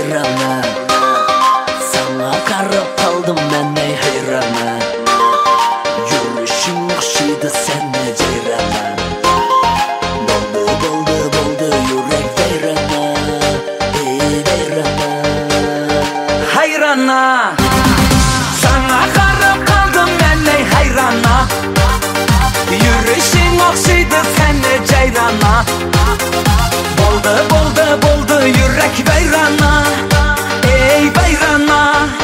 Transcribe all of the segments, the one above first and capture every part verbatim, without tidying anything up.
hayrana. Sana qarab qaldım mən ey hayrana. Yürüşün oxşaydı sənə ceyrana. Boldu, boldu, boldu yürək veyrana. Ey veyrana. Hayrana. Sana qarab qaldım mən ey hayrana. Yürüşün oxşaydı sənə ceyrana. Boldu, boldu, boldu yürək veyrana. Ey veyrana.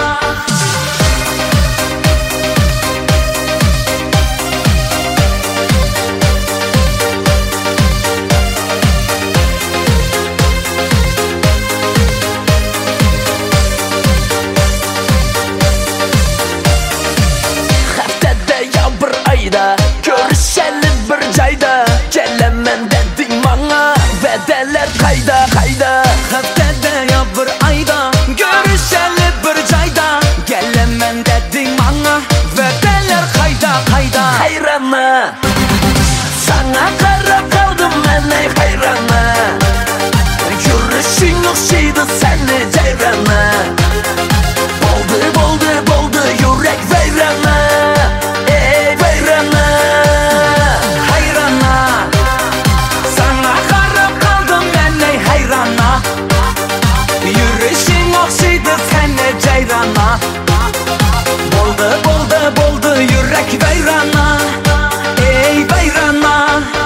Həftədə ya bir ayda görüşəli bir cayda. Gələmən dedin bana vədələr qayda qayda. Həftədə ya bir ayda görüşəli bir cayda. Gələmən dedin bana vədələr qayda qayda. Hayrana. Sana qarab qaldım mən ey hayrana. Yürüşün oxşaydı səni ceyrana. Boldu, boldu, boldu yürək veyrana. Ey veyrana. Hayrana. Sana qarab qaldım mən ey hayrana. Yürüşün oxşaydı səni ceyrana. Boldu, boldu, boldu yürək veyrana. Ey veyrana.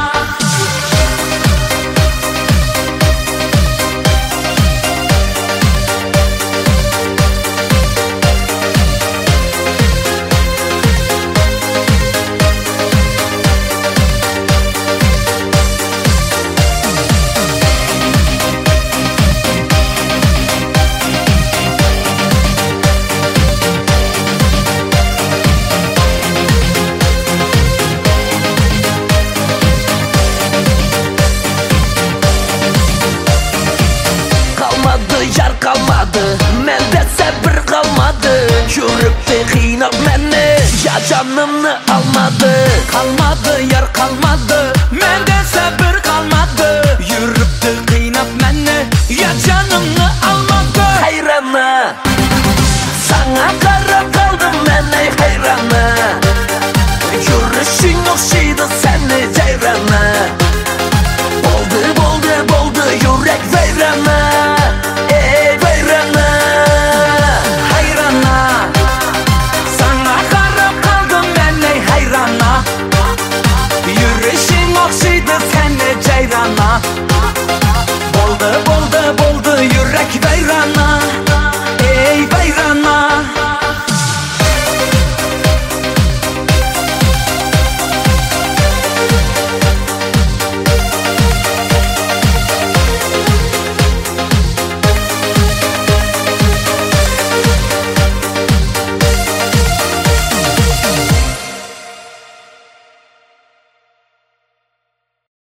Qalmadı yar qalmadı, məndə səbir qalmadı. Yürübdü qiynab məni, ya canımı almadı. Qalmadı yar qalmadı, məndə səbir qalmadı. Yürübdü qiynab məni, ya canımı almadı. Hayrana. Sana qarab qaldım mən ey hayrana. Yürüşün oxşaydı səni ceyrana. Boldu, boldu, boldu yürək veyrana. Ey veyrana. Hayrana. Sana qarab qaldım mən ey hayrana. Yürüşün oxşaydı səni ceyrana.